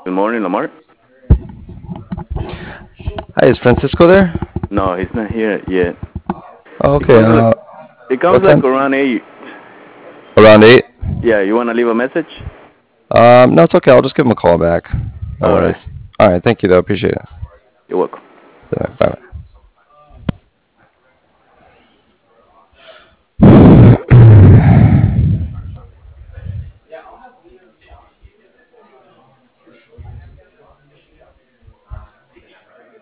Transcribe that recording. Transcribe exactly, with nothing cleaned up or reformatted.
Good morning, Lamar. Hi, is Francisco there? No, he's not here yet. Oh, It okay. comes like Uh, it comes what like time? around eight. Around eight. Yeah, you wanna leave a message? Um, no, it's okay. I'll just give him a call back. No All right. worries. All right. Thank you, though. Appreciate it. You're welcome. Bye.